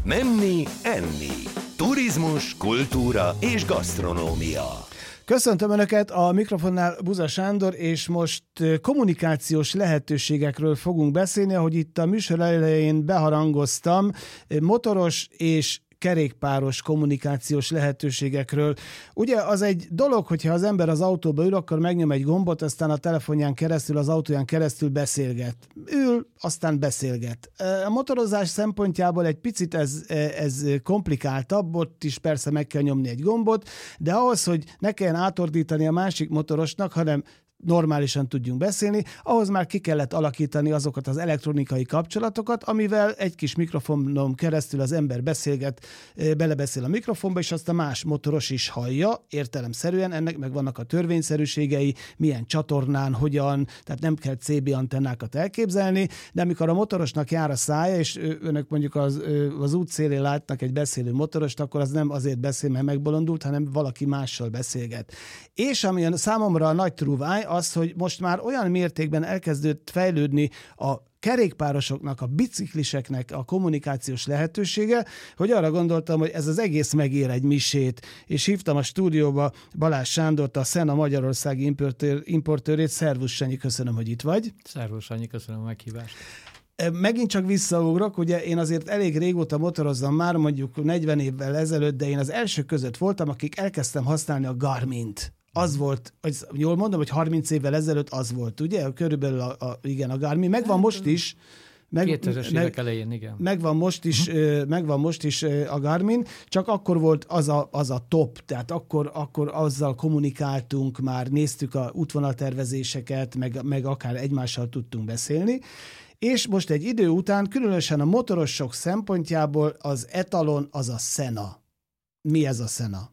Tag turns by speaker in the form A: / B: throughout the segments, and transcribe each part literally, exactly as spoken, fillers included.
A: Menni, enni. Turizmus, kultúra és gasztronómia.
B: Köszöntöm Önöket, a mikrofonnál Buza Sándor, és most kommunikációs lehetőségekről fogunk beszélni, ahogy itt a műsor elején beharangoztam, motoros és kerékpáros kommunikációs lehetőségekről. Ugye az egy dolog, hogyha az ember az autóba ül, akkor megnyom egy gombot, aztán a telefonján keresztül, az autóján keresztül beszélget. Ül, aztán beszélget. A motorozás szempontjából egy picit ez, ez komplikáltabb, ott is persze meg kell nyomni egy gombot, de ahhoz, hogy ne kelljen átordítani a másik motorosnak, hanem normálisan tudjunk beszélni, ahhoz már ki kellett alakítani azokat az elektronikai kapcsolatokat, amivel egy kis mikrofonon keresztül az ember beszélget, belebeszél a mikrofonba, és azt a más motoros is hallja, értelemszerűen, ennek meg vannak a törvényszerűségei, milyen csatornán, hogyan, tehát nem kell cé bé antennákat elképzelni, de amikor a motorosnak jár a szája, és önök mondjuk az, az út szélén látnak egy beszélő motorost, akkor az nem azért beszél, mert megbolondult, hanem valaki mással beszélget. És ami számomra a nagy trúváj, az, hogy most már olyan mértékben elkezdődött fejlődni a kerékpárosoknak, a bicikliseknek a kommunikációs lehetősége, hogy arra gondoltam, hogy ez az egész megér egy misét, és hívtam a stúdióba Balázs Sándort, a Szena magyarországi importőr, importőrét. Szervusz, Sanyi, köszönöm, hogy itt vagy.
C: Szervusz, Sanyi, köszönöm a meghívást.
B: Megint csak visszaugrok, ugye én azért elég régóta motorozzam már, mondjuk negyven évvel ezelőtt, de én az első között voltam, akik elkezdtem használni a Garmint. Az volt, hogy jól mondom, hogy harminc évvel ezelőtt az volt, ugye? Körülbelül a, a, igen, a Garmin. Megvan most is. Meg,
C: kétezres
B: meg,
C: évek elején, igen.
B: Megvan most is, uh-huh. megvan most is a Garmin, csak akkor volt az a, az a top, tehát akkor, akkor azzal kommunikáltunk már, néztük a útvonaltervezéseket, meg, meg akár egymással tudtunk beszélni. És most egy idő után, különösen a motorosok szempontjából az etalon az a Szena. Mi ez a Szena?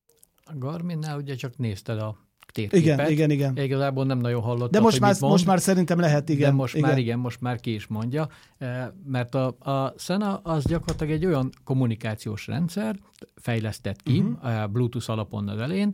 C: A Garminnál ugye csak nézted a térképet.
B: Igen, igen, igen.
C: Igazából nem nagyon hallottad,
B: de most,
C: hogy
B: már,
C: mit mond.
B: most már szerintem lehet, igen.
C: De most
B: igen.
C: már igen, most már ki is mondja. Mert a, a Szena az gyakorlatilag egy olyan kommunikációs rendszer, fejlesztett ki, uh-huh. Bluetooth alapon az elején,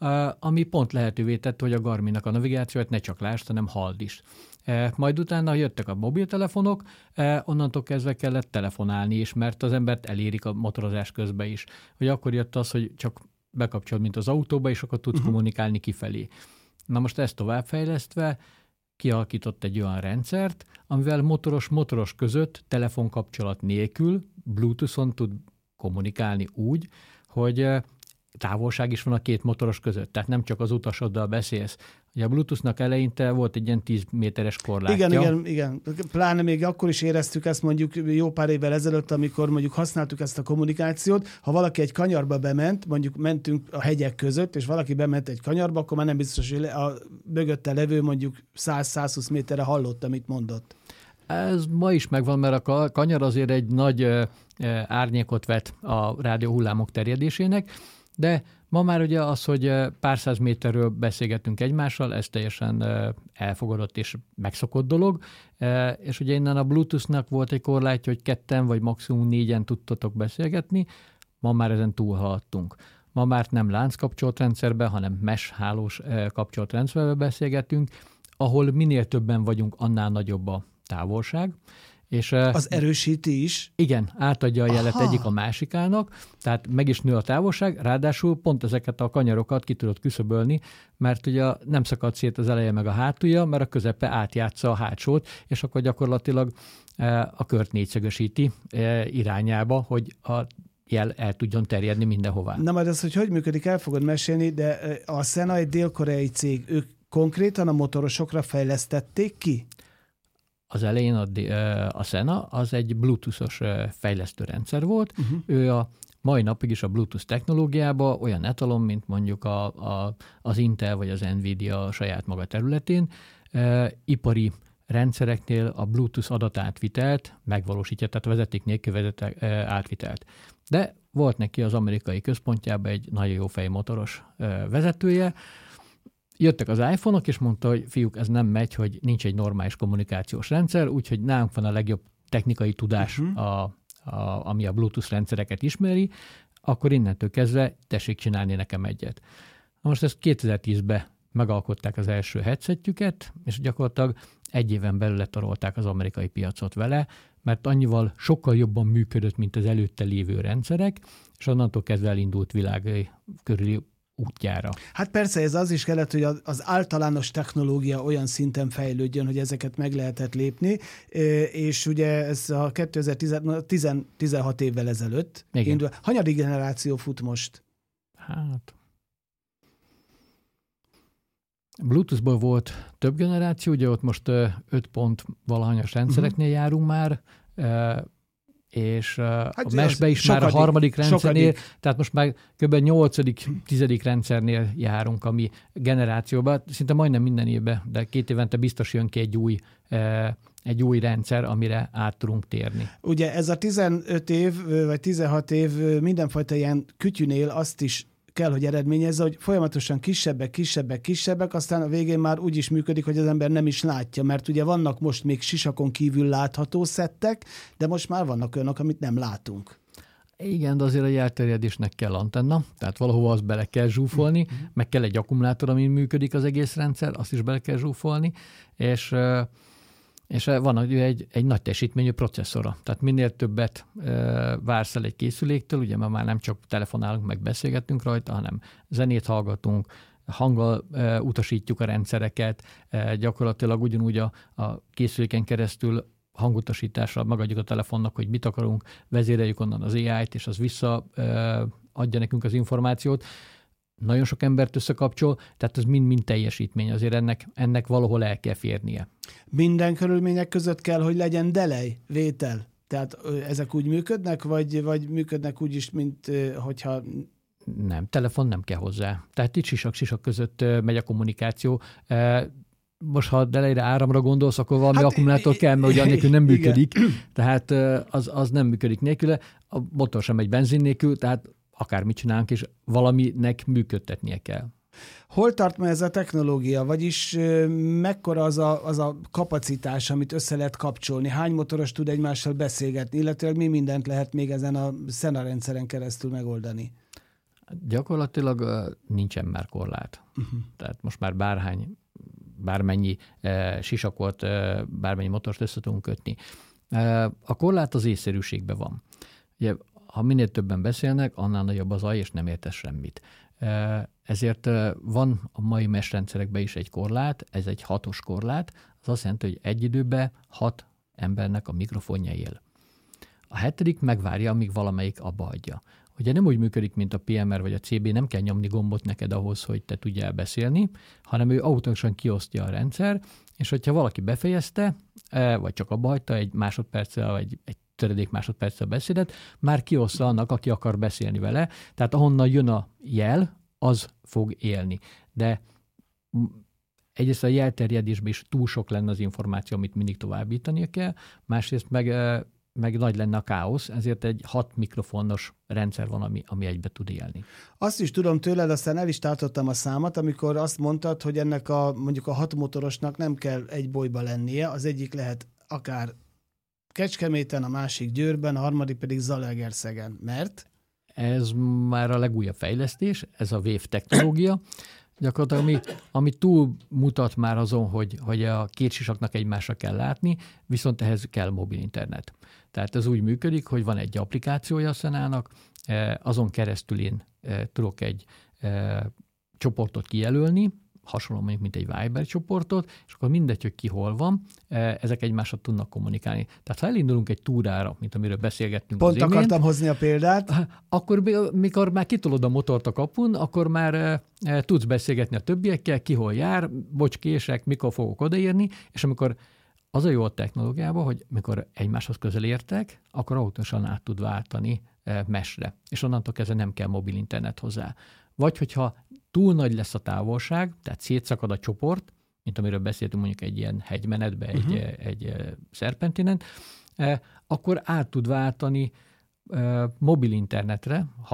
C: ami pont lehetővé tette, hogy a Garminnak a navigációt ne csak lásd, hanem halld is. Majd utána jöttek a mobiltelefonok, onnantól kezdve kellett telefonálni is, mert az embert elérik a motorozás közben is. Hogy akkor jött az, hogy csak bekapcsol, mint az autóba, és akkor tudsz uh-huh. kommunikálni kifelé. Na most ezt továbbfejlesztve kialakított egy olyan rendszert, amivel motoros-motoros között telefonkapcsolat nélkül Bluetooth-on tud kommunikálni úgy, hogy távolság is van a két motoros között, tehát nem csak az utasoddal beszélsz. Ugye a Bluetooth-nak eleinte volt egy ilyen tíz méteres korlátja.
B: Igen, igen, igen. Pláne még akkor is éreztük ezt mondjuk jó pár évvel ezelőtt, amikor mondjuk használtuk ezt a kommunikációt. Ha valaki egy kanyarba bement, mondjuk mentünk a hegyek között, és valaki bement egy kanyarba, akkor már nem biztos, hogy a mögötte levő mondjuk száz-százhúsz méterre hallotta, amit mondott.
C: Ez ma is megvan, mert a kanyar azért egy nagy árnyékot vet a rádióhullámok terjedésének, de ma már ugye az, hogy pár száz méterről beszélgetünk egymással, ez teljesen elfogadott és megszokott dolog, és ugye innen a Bluetooth-nak volt egy korlátja, hogy ketten vagy maximum négyen tudtatok beszélgetni, ma már ezen túlhaladtunk. Ma már nem lánckapcsolatrendszerben, hanem mesh hálós kapcsolatrendszerben beszélgetünk, ahol minél többen vagyunk, annál nagyobb a távolság. És,
B: az erősíti is?
C: Igen, átadja a jelet
B: Aha.
C: egyik a másikának, tehát meg is nő a távolság, ráadásul pont ezeket a kanyarokat ki tudod küszöbölni, mert ugye nem szakad szét az eleje meg a hátulja, mert a közepe átjátsza a hátsót, és akkor gyakorlatilag a kört négyszögösíti irányába, hogy a jel el tudjon terjedni mindenhová.
B: Na majd ez, hogy hogy működik, el fogod mesélni, de a Szena egy dél-koreai cég, ők konkrétan a motorosokra fejlesztették ki?
C: Az elején a, a Szena az egy Bluetooth-os fejlesztő rendszer volt. Uh-huh. Ő a mai napig is a Bluetooth technológiában olyan etalon, mint mondjuk a, a, az Intel vagy az Nvidia a saját maga területén. E, ipari rendszereknél a Bluetooth adatátvitelt megvalósítja, tehát vezeték nélkül vezeték átvitelt. De volt neki az amerikai központjában egy nagyon jó fejmotoros vezetője. Jöttek az iPhone-ok, és mondta, hogy fiúk, ez nem megy, hogy nincs egy normális kommunikációs rendszer, úgyhogy nálunk van a legjobb technikai tudás, uh-huh. a, a, ami a Bluetooth rendszereket ismeri, akkor innentől kezdve tessék csinálni nekem egyet. Most ezt kétezer-tízben megalkották az első headsetjüket, és gyakorlatilag egy éven belül letarolták az amerikai piacot vele, mert annyival sokkal jobban működött, mint az előtte lévő rendszerek, és onnantól kezdve elindult világ körüli útjára.
B: Hát persze, ez az is kellett, hogy az általános technológia olyan szinten fejlődjön, hogy ezeket meg lehetett lépni, és ugye ez a kétezer-tizenhat évvel ezelőtt. Indul. Hanyadik generáció fut most?
C: Hát... Bluetooth-ból volt több generáció, ugye ott most öt pont valahanyas rendszereknél uh-huh. járunk már, és hát a mesbe is sokadik, már a harmadik rendszernél, sokadik. Tehát most már kb. nyolcadik, tizedik rendszernél járunk, ami generációban, szinte majdnem minden évben, de két évente biztos jön ki egy új, egy új rendszer, amire át tudunk térni.
B: Ugye ez a tizenöt év, vagy tizenhat év mindenfajta ilyen kütyűnél azt is kell, hogy eredményezze, hogy folyamatosan kisebbek, kisebbek, kisebbek, aztán a végén már úgy is működik, hogy az ember nem is látja, mert ugye vannak most még sisakon kívül látható szettek, de most már vannak olyanok, amit nem látunk.
C: Igen, de azért a elterjedésnek kell antenna, tehát valahova azt bele kell zsúfolni, mm-hmm. meg kell egy akkumulátor, amin működik az egész rendszer, azt is bele kell zsúfolni, és... és van egy, egy nagy teljesítményű processzora. Tehát minél többet e, vársz el egy készüléktől, ugye már nem csak telefonálunk, meg beszélgetünk rajta, hanem zenét hallgatunk, hanggal e, utasítjuk a rendszereket, e, gyakorlatilag ugyanúgy a, a készüléken keresztül hangutasításra megadjuk a telefonnak, hogy mit akarunk, vezéreljük onnan az á í-t, és az vissza e, adja nekünk az információt. Nagyon sok embert összekapcsol, tehát ez mind-mind teljesítmény, azért ennek, ennek valahol el kell férnie.
B: Minden körülmények között kell, hogy legyen delay, vétel. Tehát ezek úgy működnek, vagy, vagy működnek úgy is, mint hogyha...
C: Nem, telefon nem kell hozzá. Tehát itt sisak-sisak között megy a kommunikáció. Most, ha delejre áramra gondolsz, akkor valami hát, akkumulátor kell, mert ugye nélkül nem működik. Igen. Tehát az, az nem működik nélküle. A motor sem megy benzin nélkül, tehát akármit csinálunk, és valaminek működtetnie kell.
B: Hol tart ma ez a technológia? Vagyis mekkora az a, az a kapacitás, amit össze lehet kapcsolni? Hány motoros tud egymással beszélgetni? Illetve mi mindent lehet még ezen a Sena rendszeren keresztül megoldani?
C: Gyakorlatilag nincsen már korlát. Uh-huh. Tehát most már bárhány, bármennyi eh, sisakot, eh, bármennyi motort össze tudunk kötni. Eh, a korlát az észszerűségben van. Ugye, ha minél többen beszélnek, annál nagyobb az zaj, és nem értesz semmit. Ezért van a mai mesrendszerekben is egy korlát, ez egy hatos korlát, az azt jelenti, hogy egy időben hat embernek a mikrofonja él. A hetedik megvárja, amíg valamelyik abba hagyja. Ugye nem úgy működik, mint a pé em er vagy a cé bé, nem kell nyomni gombot neked ahhoz, hogy te tudjál beszélni, hanem ő automatikusan kiosztja a rendszer, és hogyha valaki befejezte, vagy csak abba hagyta egy másodperccel, vagy egy töredék másodperccel beszédet, már kioszta annak, aki akar beszélni vele. Tehát ahonnan jön a jel, az fog élni. De egyrészt a jelterjedésben is túl sok lenne az információ, amit mindig továbbítania kell, másrészt meg, meg nagy lenne a káosz, ezért egy hat mikrofonos rendszer van, ami, ami egybe tud élni.
B: Azt is tudom tőled, aztán el is tartottam a számat, amikor azt mondtad, hogy ennek a mondjuk a hat motorosnak nem kell egy bolyba lennie, az egyik lehet akár Kecskeméten, a másik Győrben, a harmadik pedig Zalaegerszegen. Mert?
C: Ez már a legújabb fejlesztés, ez a Wave technológia. Gyakorlatilag ami, ami túl mutat már azon, hogy, hogy a két sisaknak egymásra kell látni, viszont ehhez kell mobil internet. Tehát ez úgy működik, hogy van egy applikációja a Senának, azon keresztül én tudok egy csoportot kijelölni, hasonló mondjuk, mint egy Viber csoportot, és akkor mindegy, hogy ki hol van, ezek egymással tudnak kommunikálni. Tehát ha elindulunk egy túrára, mint amiről beszélgettünk
B: Pont
C: az imént,
B: akartam hozni a példát.
C: Akkor, mikor már kitolod a motort a kapun, akkor már e, tudsz beszélgetni a többiekkel, ki hol jár, bocs, kések, mikor fogok odaérni, és amikor az a jó a technológiában, hogy mikor egymáshoz közel értek, akkor autosan át tud váltani e, mesre, és onnantól kezdve nem kell mobil internet hozzá. Vagy hogyha túl nagy lesz a távolság, tehát szétszakad a csoport, mint amiről beszéltünk mondjuk egy ilyen hegymenetbe, uh-huh. egy, egy szerpentinen, akkor át tud váltani mobil internetre, ha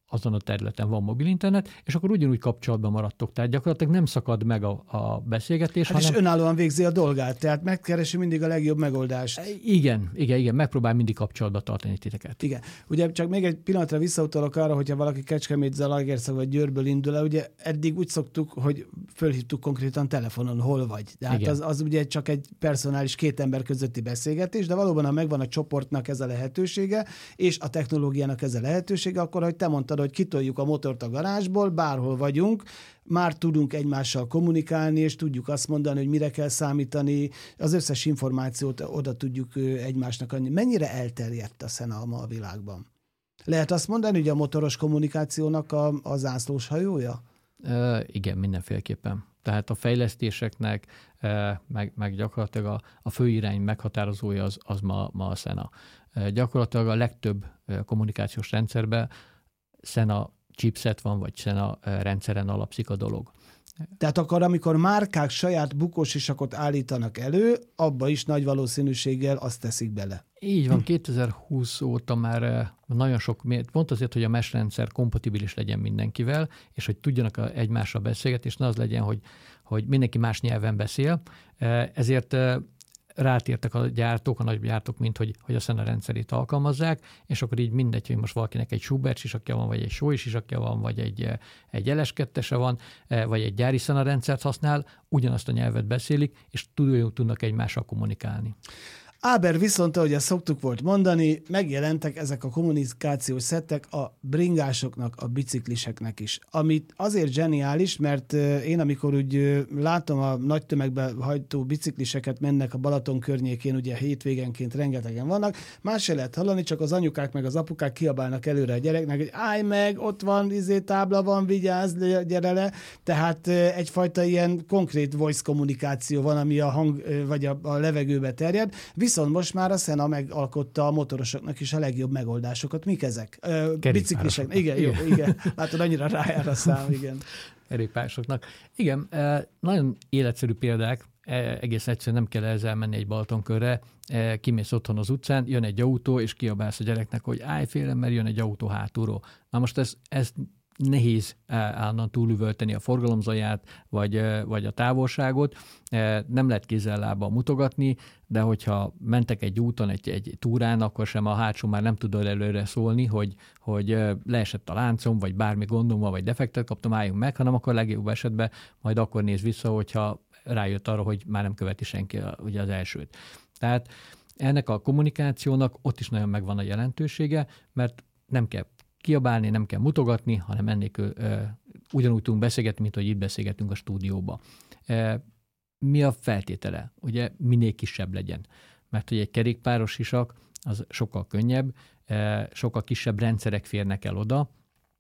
C: azon a területen van mobil internet, és akkor ugyanúgy kapcsolatban maradtok. Tehát gyakorlatilag nem szakad meg a, a beszélgetés.
B: Hát
C: hanem...
B: és önállóan végzi a dolgát, tehát megkeresi mindig a legjobb megoldást.
C: Igen, igen, igen, megpróbál mindig kapcsolatba tartani titeket.
B: Igen. Ugye csak még egy pillanatra visszautalok arra, hogyha valaki Kecskemét, Zalaegerszeg vagy Győrből indul el, ugye eddig úgy szoktuk, hogy fölhívtuk konkrétan telefonon, hol vagy. De hát az, az ugye csak egy personális két ember közötti beszélgetés, de valóban, ha megvan a csoportnak ez a lehetősége, és a technológiának ez a lehetősége, akkor, hogy te mondtad, hogy kitoljuk a motort a garázsból, bárhol vagyunk, már tudunk egymással kommunikálni, és tudjuk azt mondani, hogy mire kell számítani, az összes információt oda tudjuk egymásnak adni. Mennyire elterjedt a Szena ma a világban? Lehet azt mondani, hogy a motoros kommunikációnak a, a zászlós hajója?
C: Uh, igen, mindenféleképpen. Tehát a fejlesztéseknek, uh, meg, meg gyakorlatilag a, a főirány meghatározója az, az ma, ma a Szena. Uh, gyakorlatilag a legtöbb uh, kommunikációs rendszerben Szena chipset van, vagy Szena rendszeren alapszik a dolog.
B: Tehát akkor, amikor márkák saját bukósisakot állítanak elő, abba is nagy valószínűséggel azt teszik bele.
C: Így van, kétezer-húsz óta már nagyon sok, pont azért, hogy a mesh rendszer kompatibilis legyen mindenkivel, és hogy tudjanak egymással beszélgetni, és ne az legyen, hogy, hogy mindenki más nyelven beszél. Ezért rátértek a gyártók, a nagy gyártók, mint hogy, hogy a Szena rendszerét alkalmazzák, és akkor így mindegy, hogy most valakinek egy Schubert sisakja van, vagy egy Sói sisakja van, vagy egy, egy el es kettese van, vagy egy gyári Szena rendszert használ, ugyanazt a nyelvet beszélik, és tudnak egymással kommunikálni.
B: Áber viszont, ahogy ezt szoktuk volt mondani, megjelentek ezek a kommunikációs szettek a bringásoknak, a bicikliseknek is. Amit azért zseniális, mert én amikor úgy látom a nagy tömegbe hajtó bicikliseket mennek a Balaton környékén, ugye hétvégenként rengetegen vannak, más se lehet hallani, csak az anyukák meg az apukák kiabálnak előre a gyereknek, hogy állj meg, ott van, izé tábla van, vigyázz, gyere le. Tehát egyfajta ilyen konkrét voice kommunikáció van, ami a hang vagy a, a levegőbe terjed. Viszont most már a Szena megalkotta a motorosoknak is a legjobb megoldásokat. Mik ezek? Biciklisek. Igen, igen, jó, igen. Látod, annyira rájár a szám, igen.
C: Kerékpárosoknak. Igen, nagyon életszerű példák, egész egyszerűen nem kell ezzel menni egy Balatonkörre, kimész otthon az utcán, jön egy autó, és kiabálsz a gyereknek, hogy állj félre, mert jön egy autó hátulról. Na most ez, ez nehéz állandóan túlüvölteni a forgalomzaját, vagy, vagy a távolságot. Nem lehet kézzel-lábbal mutogatni, de hogyha mentek egy úton, egy, egy túrán, akkor sem a hátsó már nem tudod előre szólni, hogy, hogy leesett a láncom, vagy bármi gondom van, vagy defektet kaptam, álljunk meg, hanem akkor legjobb esetben majd akkor néz vissza, hogyha rájött arra, hogy már nem követi senki ugye az elsőt. Tehát ennek a kommunikációnak ott is nagyon megvan a jelentősége, mert nem kell kiabálni, nem kell mutogatni, hanem ennélkül uh, ugyanúgy tudunk beszélgetni, mint hogy itt beszélgetünk a stúdióba. Uh, mi a feltétele? Ugye minél kisebb legyen. Mert hogy egy kerékpáros sisak az sokkal könnyebb, uh, sokkal kisebb rendszerek férnek el oda,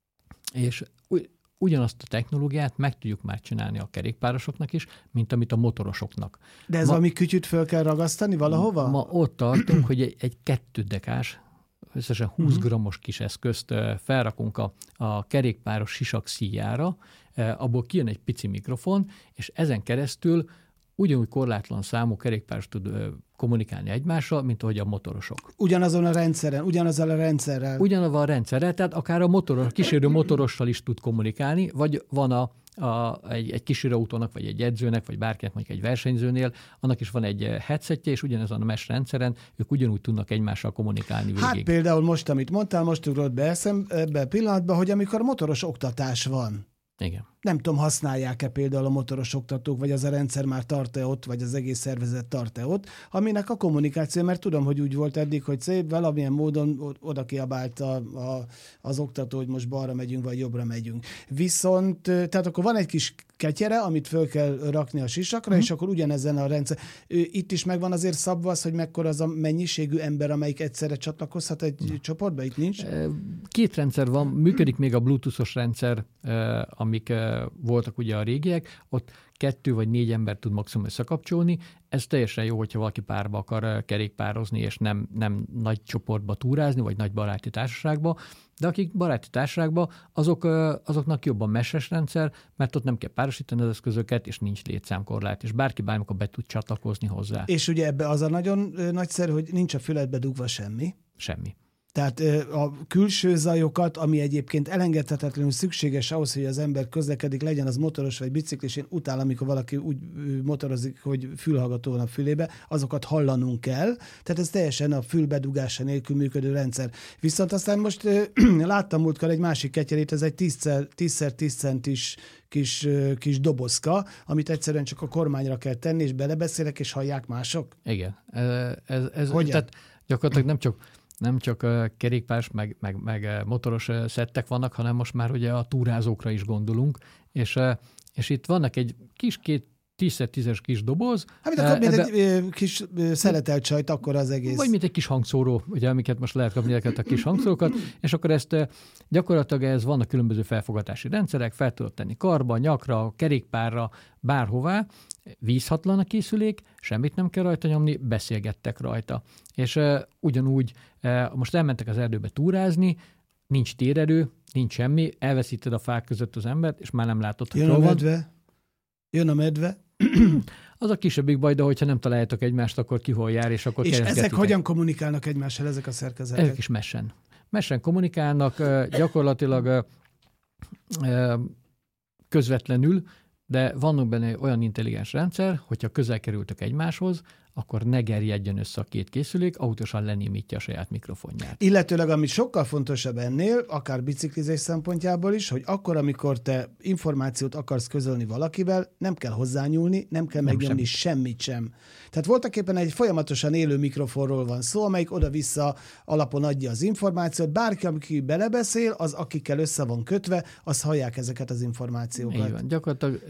C: és ugy, ugyanazt a technológiát meg tudjuk már csinálni a kerékpárosoknak is, mint amit a motorosoknak.
B: De ez ma, valami kütyüt föl kell ragasztani valahova?
C: Ma ott tartunk, hogy egy, egy kettődekás, összesen húsz grammos kis eszközt felrakunk a, a kerékpáros sisak szíjára, abból kijön egy pici mikrofon, és ezen keresztül ugyanúgy korlátlan számú kerékpáros tud kommunikálni egymással, mint ahogy a motorosok.
B: Ugyanazon a rendszeren, ugyanazzal a rendszerrel.
C: Ugyanazon a rendszerrel, tehát akár a motoros, a kísérő motorossal is tud kommunikálni, vagy van a A, egy, egy kísérőautónak, vagy egy edzőnek, vagy bárkinek, mondjuk egy versenyzőnél, annak is van egy headsetje, és ugyanezon a mesh rendszeren ők ugyanúgy tudnak egymással kommunikálni végig.
B: Hát például most, amit mondtál, most ugrott be eszem, ebbe a pillanatban, hogy amikor motoros oktatás van.
C: Igen.
B: Nem tudom, használják-e például a motoros oktatók, vagy az a rendszer már tart-e ott, vagy az egész szervezet tart-e ott, aminek a kommunikáció, mert tudom, hogy úgy volt eddig, hogy szép, valamilyen módon oda kiabált a, a, az oktató, hogy most balra megyünk, vagy jobbra megyünk. Viszont, tehát akkor van egy kis ketyere, amit föl kell rakni a sisakra, mm. és akkor ugyanezen a rendszer. Itt is megvan azért szabva az, hogy mekkora az a mennyiségű ember, amelyik egyszerre csatlakozhat egy mm. csoportba, itt nincs?
C: Két rendszer van, működik még a bluetoothos rendszer, amik voltak ugye a régiek, ott kettő vagy négy ember tud maximum összekapcsolni. Ez teljesen jó, hogyha valaki párba akar kerékpározni, és nem, nem nagy csoportba túrázni, vagy nagy baráti társaságba, de akik baráti társaságba, azok, azoknak jobban meses rendszer, mert ott nem kell párosítani az eszközöket, és nincs létszámkorlát, és bárki bármikor be tud csatlakozni hozzá.
B: És ugye ebbe az a nagyon nagyszerű, hogy nincs a füledbe dugva semmi.
C: Semmi.
B: Tehát a külső zajokat, ami egyébként elengedhetetlenül szükséges ahhoz, hogy az ember közlekedik, legyen az motoros vagy biciklis, én utálom, amikor valaki úgy motorozik, hogy fülhallgató van a fülébe, azokat hallanunk kell. Tehát ez teljesen a fülbedugása nélkül működő rendszer. Viszont aztán most láttam múltkor egy másik ketyerét, ez egy tíz tíz centis kis, kis dobozka, amit egyszerűen csak a kormányra kell tenni, és belebeszélek, és hallják mások.
C: Igen. Ez, ez, ez,
B: Hogyan?
C: Tehát gyakorlatilag nem csak nem csak kerékpárs, meg, meg, meg motoros szettek vannak, hanem most már ugye a túrázókra is gondolunk, és, és itt vannak egy kis két tíz tízes kis doboz.
B: Hát, mint, akkor, mint egy kis szeletelt csajt, akkor az egész.
C: Vagy mint egy kis hangszóró, ugye, amiket most lehet kapni ezeket a kis hangszórókat, és akkor ezt gyakorlatilag ez vannak különböző felfogatási rendszerek, fel tudod tenni karba, nyakra, kerékpárra, bárhová, vízhatlan a készülék, semmit nem kell rajta nyomni, beszélgettek rajta. És uh, ugyanúgy uh, most elmentek az erdőbe túrázni, nincs térerő, nincs semmi, elveszíted a fák között az embert, és már nem látod, hogy
B: Jön a
C: hol van.
B: medve. Jön a medve.
C: Az a kisebbik baj, de hogyha nem találjátok egymást, akkor ki hol jár, és akkor
B: És
C: keresgetitek.
B: ezek hogyan kommunikálnak egymással, ezek a szerkezetek?
C: Ezek is mesen. Mesen kommunikálnak, uh, gyakorlatilag uh, uh, közvetlenül, de vannak benne olyan intelligens rendszer, hogyha közel kerültök egymáshoz, akkor ne gerjedjen össze a két készülék, autosan lenémítja a saját mikrofonját.
B: Illetőleg, ami sokkal fontosabb ennél, akár biciklizés szempontjából is, hogy akkor, amikor te információt akarsz közölni valakivel, nem kell hozzányúlni, nem kell nem megnyomni semmi. semmit sem. Tehát voltaképpen egy folyamatosan élő mikrofonról van szó, amelyik oda-vissza alapon adja az információt. Bárki, aki belebeszél, az akikkel össze van kötve, az hallják ezeket az információkat.
C: Így van. Gyakorlatilag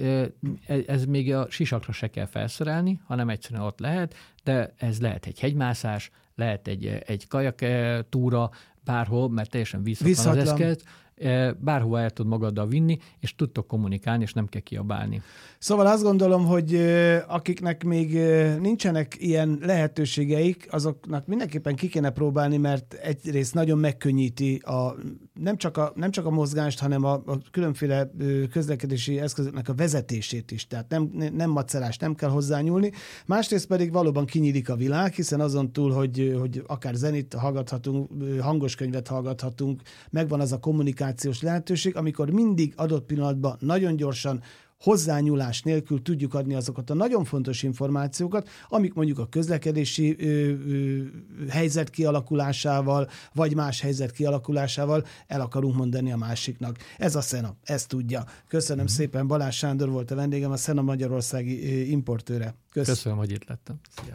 C: ez még a sisakra se kell felszerelni, hanem egyszerűen ott lehet, de ez lehet egy hegymászás, lehet egy, egy kajak túra, bárhol, mert teljesen vízhatlan az eszköz, bárhova el tud magaddal vinni, és tudtok kommunikálni, és nem kell kiabálni.
B: Szóval azt gondolom, hogy akiknek még nincsenek ilyen lehetőségeik, azoknak mindenképpen ki kéne próbálni, mert egyrészt nagyon megkönnyíti a, nem, csak a, nem csak a mozgást, hanem a, a különféle közlekedési eszközöknek a vezetését is. Tehát nem, nem macerás, nem kell hozzányúlni. Másrészt pedig valóban kinyílik a világ, hiszen azon túl, hogy, hogy akár zenét hallgathatunk, hangos könyvet hallgathatunk, megvan az a kommunikációs lehetőség, amikor mindig adott pillanatban nagyon gyorsan, hozzányúlás nélkül tudjuk adni azokat a nagyon fontos információkat, amik mondjuk a közlekedési ö, ö, helyzet kialakulásával, vagy más helyzet kialakulásával el akarunk mondani a másiknak. Ez a Szena, ezt tudja. Köszönöm mm-hmm. szépen, Balázs Sándor volt a vendégem, a Szena magyarországi importőre. Köszönöm,
C: Köszönöm, hogy itt lettem. Szia.